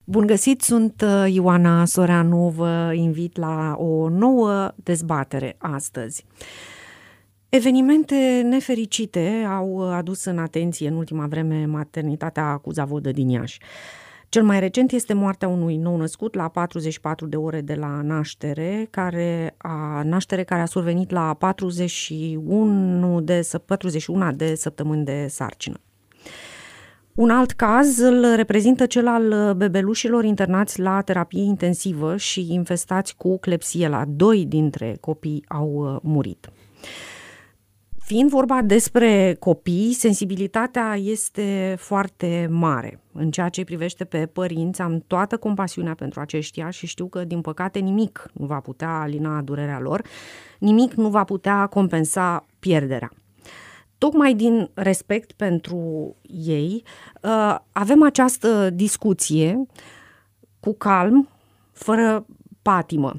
Bun găsit, sunt Ioana Soreanu, vă invit la o nouă dezbatere astăzi. Evenimente nefericite au adus în atenție în ultima vreme maternitatea Cuzavodă din Iași. Cel mai recent este moartea unui nou-născut la 44 de ore de la naștere, care a survenit la 41 de săptămâni de sarcină. Un alt caz îl reprezintă cel al bebelușilor internați la terapie intensivă și infestați cu clepsie. La 2 dintre copii au murit. Fiind vorba despre copii, sensibilitatea este foarte mare. În ceea ce privește pe părinți, am toată compasiunea pentru aceștia și știu că, din păcate, nimic nu va putea alina durerea lor, nimic nu va putea compensa pierderea. Tocmai din respect pentru ei, avem această discuție cu calm, fără patimă.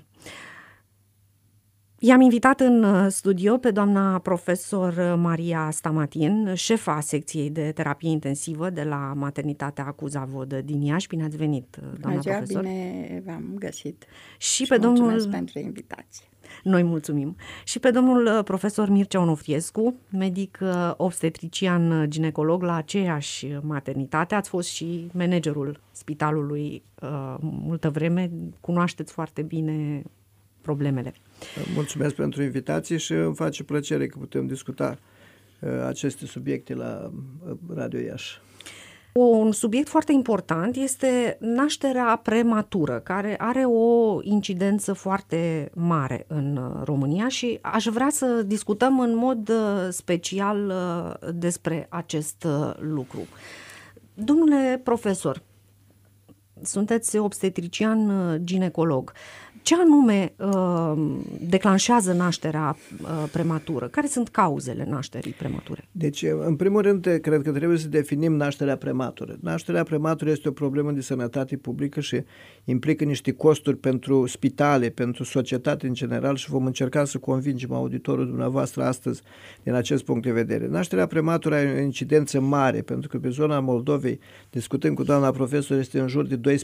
I-am invitat în studio pe doamna profesor Maria Stamatin, șefa secției de terapie intensivă de la maternitatea Cuzavodă din Iași. Bine ați venit, doamna profesor. Bine v-am găsit Și pe domnul... mulțumesc pentru invitație. Noi mulțumim. Și pe domnul profesor Mircea Onofriescu, medic obstetrician ginecolog la aceeași maternitate. Ați fost și managerul spitalului multă vreme, cunoașteți foarte bine problemele. Mulțumesc pentru invitație și îmi face plăcere că putem discuta aceste subiecte la Radio Iași. Un subiect foarte important este nașterea prematură, care are o incidență foarte mare în România și aș vrea să discutăm în mod special despre acest lucru. Domnule profesor, sunteți obstetrician ginecolog. Ce anume declanșează nașterea prematură? Care sunt cauzele nașterii premature? Deci, în primul rând, cred că trebuie să definim nașterea prematură. Nașterea prematură este o problemă de sănătate publică și implică niște costuri pentru spitale, pentru societate în general și vom încerca să convingem auditorul dumneavoastră astăzi din acest punct de vedere. Nașterea prematură are o incidență mare, pentru că pe zona Moldovei, discutând cu doamna profesor, este în jur de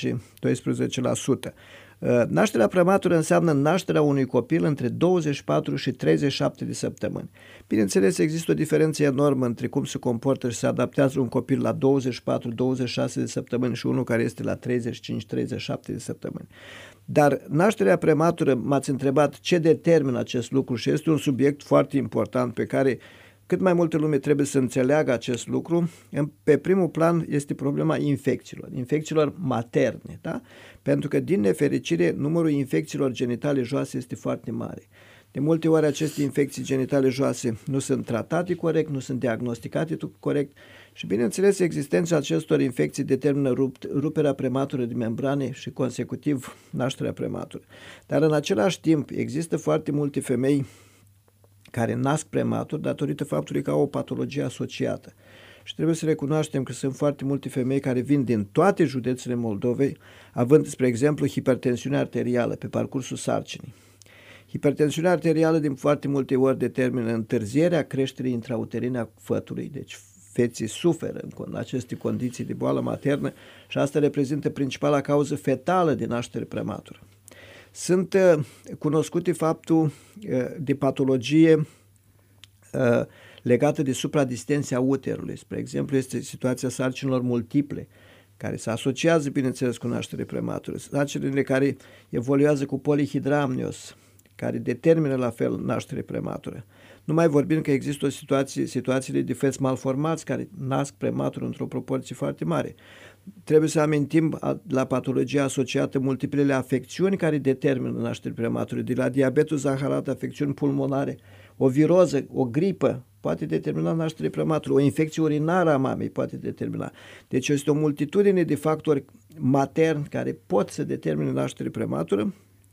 12%. Nașterea prematură înseamnă nașterea unui copil între 24 și 37 de săptămâni. Bineînțeles, există o diferență enormă între cum se comportă și se adaptează un copil la 24-26 de săptămâni și unul care este la 35-37 de săptămâni. Dar nașterea prematură, m-ați întrebat ce determină acest lucru și este un subiect foarte important pe care cât mai multă lume trebuie să înțeleagă acest lucru. Pe primul plan este problema infecțiilor materne, da? Pentru că, din nefericire, numărul infecțiilor genitale joase este foarte mare. De multe ori aceste infecții genitale joase nu sunt tratate corect, nu sunt diagnosticate corect și, bineînțeles, existența acestor infecții determină ruperea prematură de membrane și, consecutiv, nașterea prematură. Dar, în același timp, există foarte multe femei care nasc prematur datorită faptului că au o patologie asociată. Și trebuie să recunoaștem că sunt foarte multe femei care vin din toate județele Moldovei, având, spre exemplu, hipertensiune arterială pe parcursul sarcinii. Hipertensiunea arterială din foarte multe ori determină întârzierea creșterii intrauterine a fătului, deci feții suferă în aceste condiții de boală maternă și asta reprezintă principala cauză fetală de naștere prematură. Sunt cunoscute faptul de patologie legată de supradistenția uterului. Spre exemplu, este situația sarcinilor multiple, care se asociază, bineînțeles, cu naștere prematură. Sarcinile care evoluează cu polihidramnios, care determină la fel naștere prematură. Nu mai vorbim că există situațiile de feți malformați care nasc prematur într-o proporție foarte mare. Trebuie să amintim la patologia asociată multiplele afecțiuni care determină nașteri premature, de la diabetul zaharat, afecțiuni pulmonare, o viroză, o gripă poate determina naștere prematură, o infecție urinară a mamei poate determina. Deci este o multitudine de factori materni care pot să determine naștere prematură.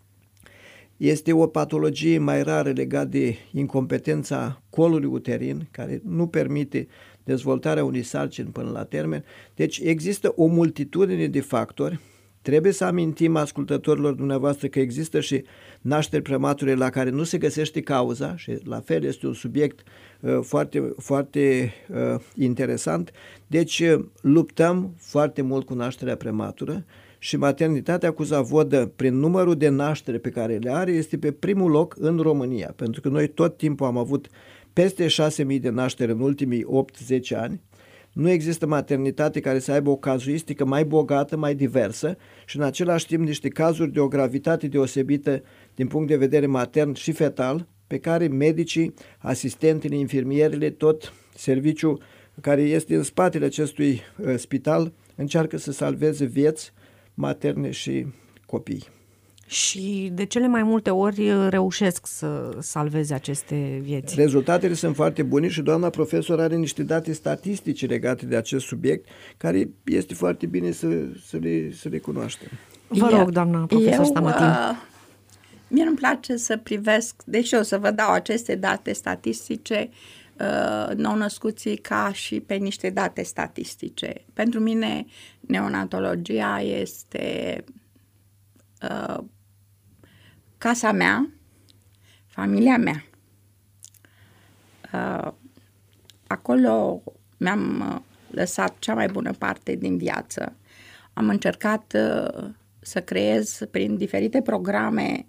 Este o patologie mai rară legată de incompetența colului uterin, care nu permite dezvoltarea unei sarcini până la termen. Deci există o multitudine de factori Trebuie să amintim ascultătorilor dumneavoastră că există și nașteri premature la care nu se găsește cauza și la fel este un subiect foarte, foarte interesant. Deci luptăm foarte mult cu nașterea prematură și maternitatea cu zavodă, prin numărul de naștere pe care le are, este pe primul loc în România, pentru că noi tot timpul am avut peste 6.000 de nașteri în ultimii 8-10 ani. Nu există maternitate care să aibă o cazuistică mai bogată, mai diversă și în același timp niște cazuri de o gravitate deosebită din punct de vedere matern și fetal, pe care medicii, asistentele, infirmierele, tot serviciul care este în spatele acestui spital încearcă să salveze vieți materne și copii. Și de cele mai multe ori reușesc să salveze aceste vieți. Rezultatele sunt foarte bune și doamna profesor are niște date statistice legate de acest subiect, care este foarte bine să le cunoaștem. Vă rog, doamna profesor Stamatin. Mie îmi place să privesc, deci eu să vă dau aceste date statistice nou-născuții ca și pe niște date statistice. Pentru mine neonatologia este casa mea, familia mea. Acolo mi-am lăsat cea mai bună parte din viață. Am încercat să creez prin diferite programe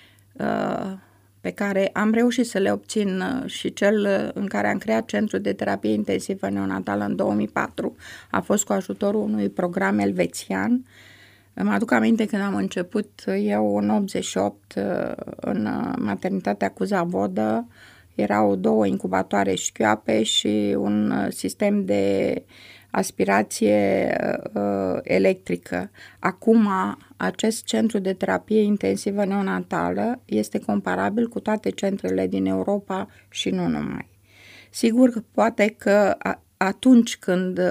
pe care am reușit să le obțin și cel în care am creat Centrul de Terapie Intensivă Neonatală în 2004 a fost cu ajutorul unui program elvețian. Mă aduc aminte când am început eu în 88 în maternitatea cu zavodă, erau 2 incubatoare șchioape și un sistem de aspirație electrică. Acum, acest centru de terapie intensivă neonatală este comparabil cu toate centrele din Europa și nu numai. Sigur, poate că atunci când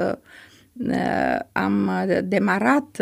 am demarat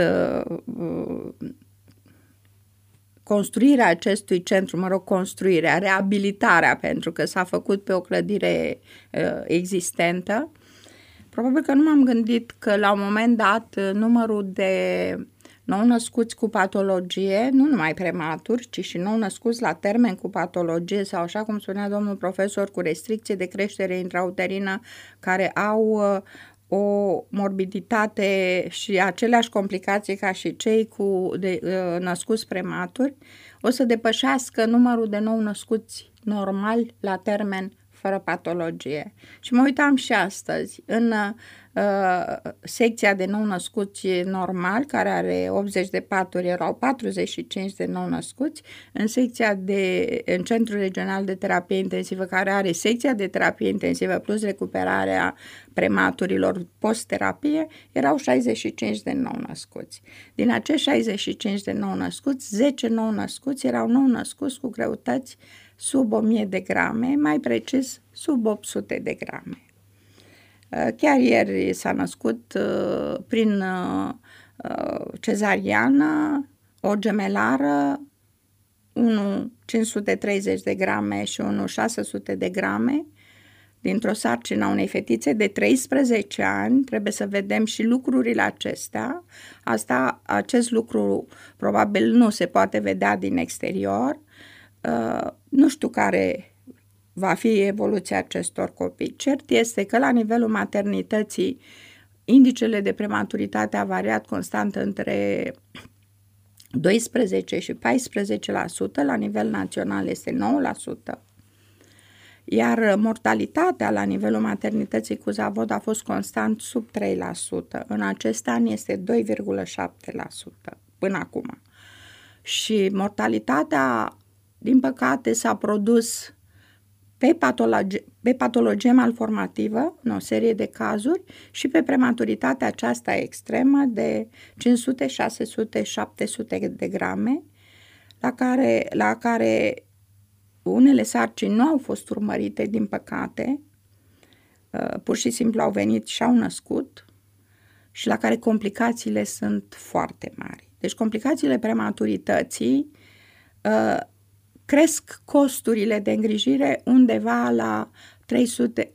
construirea acestui centru, reabilitarea, pentru că s-a făcut pe o clădire existentă, probabil că nu m-am gândit că la un moment dat numărul de nou-născuți cu patologie, nu numai prematuri, ci și nou-născuți la termen cu patologie sau, așa cum spunea domnul profesor, cu restricție de creștere intrauterină, care au o morbiditate și aceleași complicații ca și cei născuți prematuri, o să depășească numărul de nou-născuți normali la termen fără patologie. Și mă uitam și astăzi în secția de nou-născuți normal, care are 80 de paturi, erau 45 de nou-născuți, în Centrul Regional de Terapie Intensivă, care are secția de terapie intensivă plus recuperarea prematurilor post-terapie, erau 65 de nou-născuți. Din acești 65 de nou-născuți, 10 nou-născuți erau nou-născuți cu greutăți sub 1000 de grame, mai precis sub 800 de grame. Chiar ieri s-a născut prin cezariană o gemelară, unul 530 de grame și unul 600 de grame, dintr-o sarcină a unei fetițe de 13 ani. Trebuie să vedem și lucrurile acestea. Acest lucru probabil nu se poate vedea din exterior. Nu știu care va fi evoluția acestor copii. Cert este că la nivelul maternității indicele de prematuritate a variat constant între 12 și 14%, la nivel național este 9%, iar mortalitatea la nivelul maternității cu zavod a fost constant sub 3%. În acest an este 2,7% până acum. Și mortalitatea, din păcate, s-a produs pe patologie malformativă, în o serie de cazuri, și pe prematuritatea aceasta extremă de 500, 600, 700 de grame, la care unele sarcini nu au fost urmărite, din păcate, pur și simplu au venit și au născut, și la care complicațiile sunt foarte mari. Deci complicațiile prematurității cresc costurile de îngrijire undeva la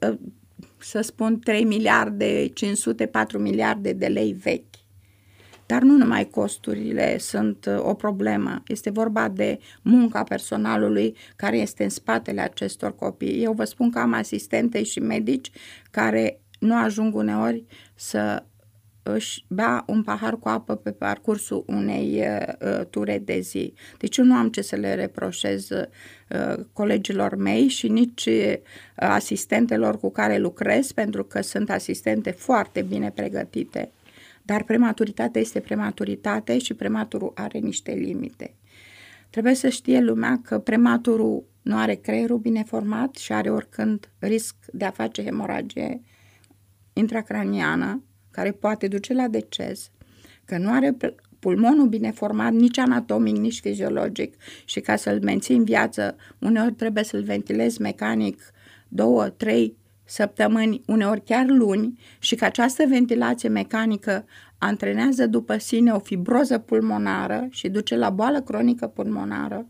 3 miliarde, 500, 4 miliarde de lei vechi. Dar nu numai costurile sunt o problemă. Este vorba de munca personalului care este în spatele acestor copii. Eu vă spun că am asistente și medici care nu ajung uneori să își bea un pahar cu apă pe parcursul unei ture de zi. Deci eu nu am ce să le reproșez colegilor mei și nici asistentelor cu care lucrez, pentru că sunt asistente foarte bine pregătite. Dar prematuritatea este prematuritate și prematurul are niște limite. Trebuie să știe lumea că prematurul nu are creierul bine format și are oricând risc de a face hemoragie intracraniană, care poate duce la deces, că nu are pulmonul bine format nici anatomic, nici fiziologic și ca să-l menții în viață, uneori trebuie să-l ventilezi mecanic 2-3 săptămâni, uneori chiar luni, și că această ventilație mecanică antrenează după sine o fibroză pulmonară și duce la boală cronică pulmonară,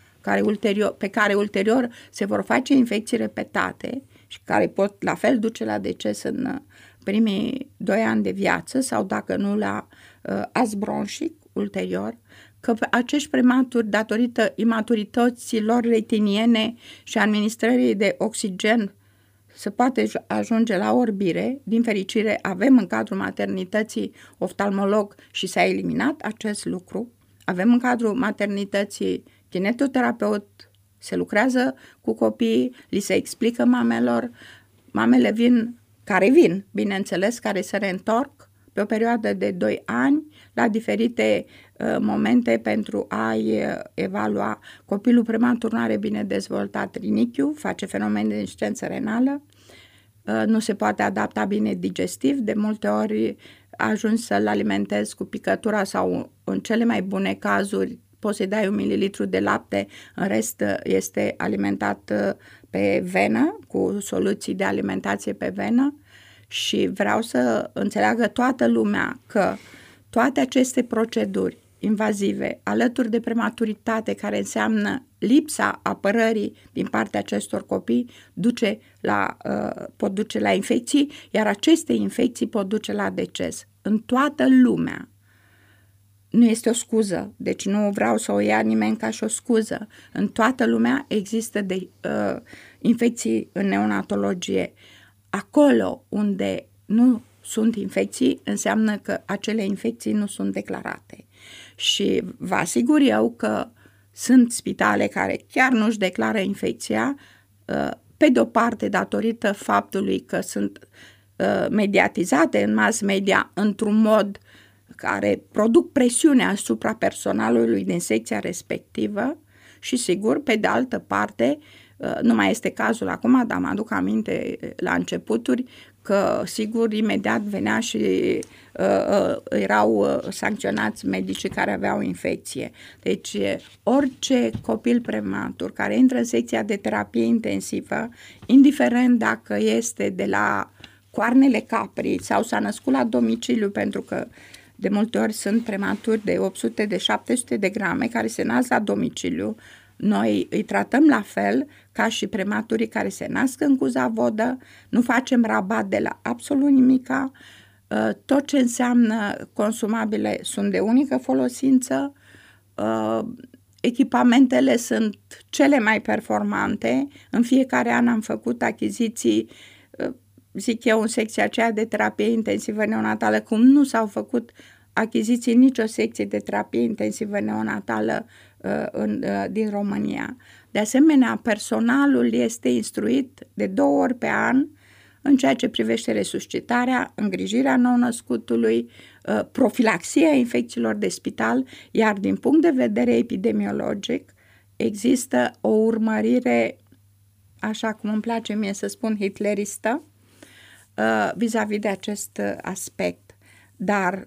pe care ulterior se vor face infecții repetate și care pot la fel duce la deces în primii 2 ani de viață sau dacă nu la as bronșic ulterior, că acești prematuri, datorită imaturității lor retiniene și administrării de oxigen, se poate ajunge la orbire. Din fericire avem în cadrul maternității oftalmolog și s-a eliminat acest lucru. Avem în cadrul maternității kinetoterapeut, se lucrează cu copiii, li se explică mamelor, mamele vin, bineînțeles, care se reîntorc pe o perioadă de 2 ani la diferite momente pentru a-i evalua. Copilul prematur nu are bine dezvoltat rinichiul, face fenomen de insuficiență renală, nu se poate adapta bine digestiv, de multe ori ajungi să-l alimentezi cu picătura sau, în cele mai bune cazuri, poți să-i dai 1 mililitru de lapte, în rest este alimentat pe venă, cu soluții de alimentație pe venă. Și vreau să înțeleagă toată lumea că toate aceste proceduri invazive, alături de prematuritate, care înseamnă lipsa apărării din partea acestor copii, pot duce la infecții, iar aceste infecții pot duce la deces. În toată lumea. Nu este o scuză, deci nu vreau să o ia nimeni ca și o scuză. În toată lumea există infecții în neonatologie. Acolo unde nu sunt infecții, înseamnă că acele infecții nu sunt declarate. Și vă asigur eu că sunt spitale care chiar nu-și declară infecția, pe de-o parte datorită faptului că sunt mediatizate în mass media într-un mod care produc presiune asupra personalului din secția respectivă și, sigur, pe de altă parte, nu mai este cazul acum, dar mă aduc aminte la începuturi că, sigur, imediat venea și erau sancționați medicii care aveau infecție. Deci, orice copil prematur care intră în secția de terapie intensivă, indiferent dacă este de la Coarnele Caprii sau s-a născut la domiciliu, pentru că de multe ori sunt prematuri de 800, de 700 de grame care se nasc la domiciliu, noi îi tratăm la fel ca și prematurii care se nasc în Cuzavodă, nu facem rabat de la absolut nimica, tot ce înseamnă consumabile sunt de unică folosință, echipamentele sunt cele mai performante, în fiecare an am făcut achiziții, zic eu, în secția aceea de terapie intensivă neonatală, cum nu s-au făcut achiziții nicio secție de terapie intensivă neonatală din România. De asemenea, personalul este instruit de 2 ori pe an în ceea ce privește resuscitarea, îngrijirea nou-născutului, profilaxia infecțiilor de spital, iar din punct de vedere epidemiologic există o urmărire, așa cum îmi place mie să spun, hitleristă, vis-a-vis de acest aspect. Dar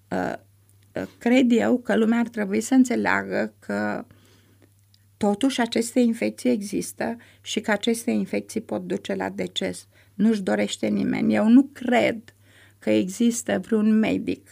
cred eu că lumea ar trebui să înțeleagă că totuși aceste infecții există și că aceste infecții pot duce la deces. Nu-și dorește nimeni. Eu nu cred că există vreun medic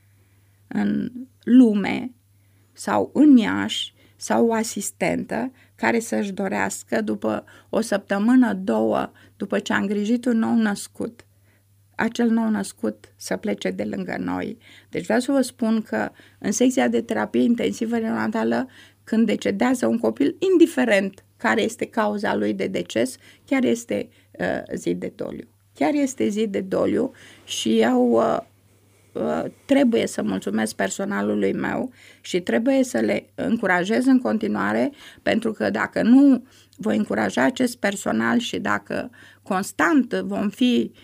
în lume sau în Iași sau o asistentă care să-și dorească după o săptămână, 2, după ce a îngrijit un nou născut, acel nou născut să plece de lângă noi. Deci vreau să vă spun că în secția de terapie intensivă neonatală, când decedează un copil, indiferent care este cauza lui de deces, chiar este zi de doliu. Chiar este zi de doliu și eu trebuie să mulțumesc personalului meu și trebuie să le încurajez în continuare, pentru că dacă nu voi încuraja acest personal și dacă constant vom fi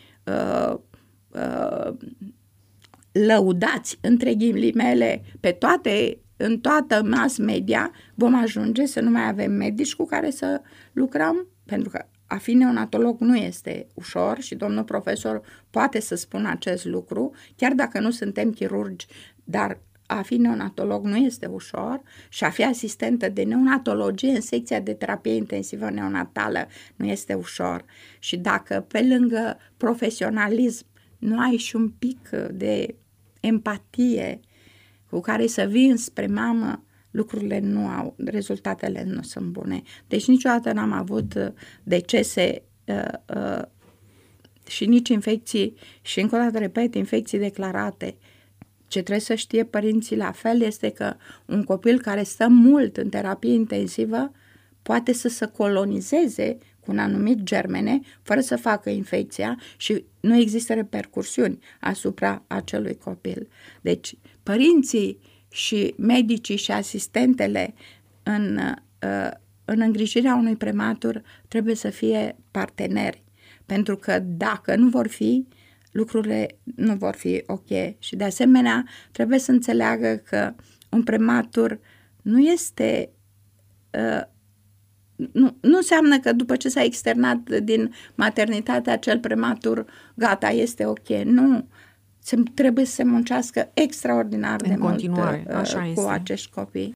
lăudați, între ghilimele, în toată mass media, vom ajunge să nu mai avem medici cu care să lucrăm, pentru că a fi neonatolog nu este ușor și domnul profesor poate să spună acest lucru, chiar dacă nu suntem chirurgi, dar a fi neonatolog nu este ușor și a fi asistentă de neonatologie în secția de terapie intensivă neonatală nu este ușor. Și dacă pe lângă profesionalism nu ai și un pic de empatie cu care să vii înspre mamă, rezultatele nu sunt bune. Deci niciodată n-am avut decese și nici infecții, și încă o dată repet, infecții declarate. Ce trebuie să știe părinții la fel este că un copil care stă mult în terapie intensivă poate să se colonizeze cu un anumit germene fără să facă infecția și nu există repercursiuni asupra acelui copil. Deci părinții și medicii și asistentele în îngrijirea unui prematur trebuie să fie parteneri, pentru că dacă nu vor fi, lucrurile nu vor fi ok. Și de asemenea trebuie să înțeleagă că un prematur nu este nu înseamnă că după ce s-a externat din maternitate acel prematur gata, este ok. Nu. Trebuie să se muncească extraordinar de mult așa cu acești copii.